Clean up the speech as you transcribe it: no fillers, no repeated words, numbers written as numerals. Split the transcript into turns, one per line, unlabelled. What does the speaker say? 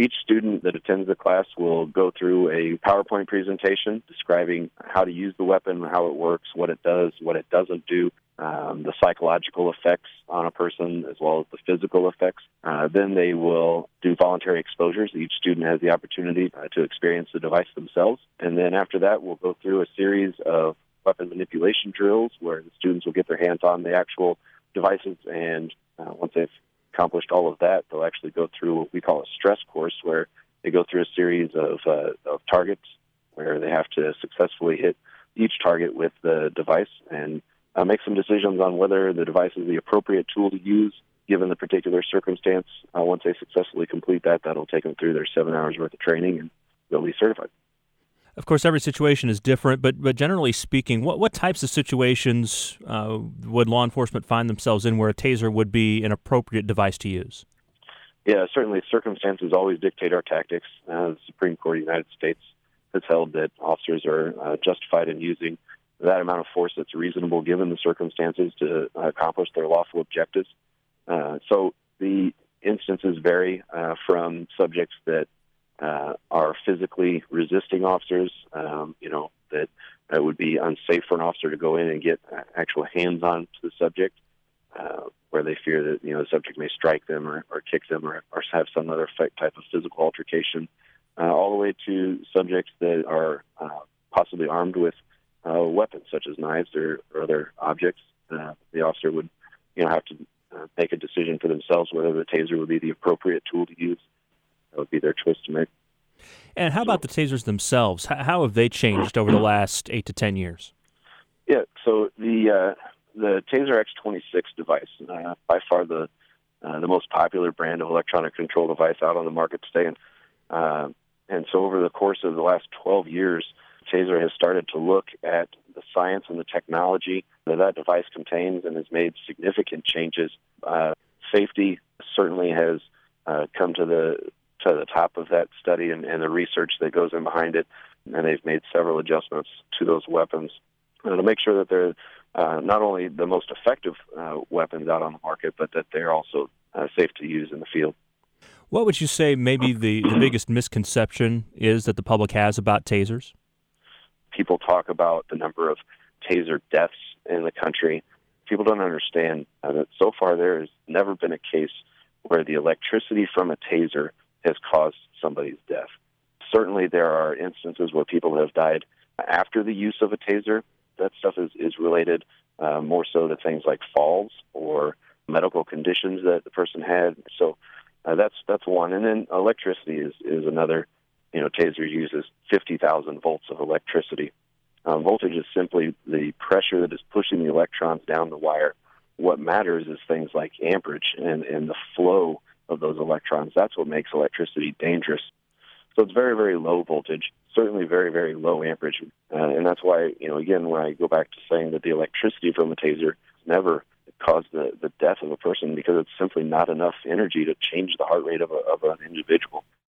Each student that attends the class will go through a PowerPoint presentation describing how to use the weapon, how it works, what it does, what it doesn't do, the psychological effects on a person, as well as the physical effects. Then they will do voluntary exposures. Each student has the opportunity to experience the device themselves. And then after that, we'll go through a series of weapon manipulation drills where the students will get their hands on the actual devices, and once they've accomplished all of that, they'll actually go through what we call a stress course, where they go through a series of targets where they have to successfully hit each target with the device and make some decisions on whether the device is the appropriate tool to use given the particular circumstance. Once they successfully complete that, that'll take them through their 7 hours worth of training, and they'll be certified.
Of course, every situation is different, but generally speaking, what types of situations would law enforcement find themselves in where a taser would be an appropriate device to use?
Yeah, certainly circumstances always dictate our tactics. The Supreme Court of the United States has held that officers are justified in using that amount of force that's reasonable given the circumstances to accomplish their lawful objectives. So the instances vary from subjects that are physically resisting officers, that would be unsafe for an officer to go in and get actual hands-on to the subject, where they fear that, the subject may strike them or kick them or have some other type of physical altercation, all the way to subjects that are possibly armed with weapons such as knives or other objects. The officer would, have to make a decision for themselves whether the taser would be the appropriate tool to use. That would be their choice to make.
And how about the tasers themselves? How have they changed over the last 8 to 10 years?
Yeah, so the TASER X26 device, by far the most popular brand of electronic control device out on the market today. And so over the course of the last 12 years, TASER has started to look at the science and the technology that device contains and has made significant changes. Safety certainly has come to the top of that study and the research that goes in behind it, and they've made several adjustments to those weapons to make sure that they're not only the most effective weapons out on the market, but that they're also safe to use in the field.
What would you say maybe the biggest misconception is that the public has about tasers?
People talk about the number of taser deaths in the country. People don't understand that so far there has never been a case where the electricity from a taser has caused somebody's death. Certainly there are instances where people have died after the use of a taser. That stuff is related more so to things like falls or medical conditions that the person had. So that's one. And then electricity is another. Taser uses 50,000 volts of electricity. Voltage is simply the pressure that is pushing the electrons down the wire. What matters is things like amperage and the flow of those electrons. That's what makes electricity dangerous. So it's very, very low voltage, certainly very, very low amperage. And that's why, again, when I go back to saying that the electricity from a taser never caused the death of a person, because it's simply not enough energy to change the heart rate of an individual.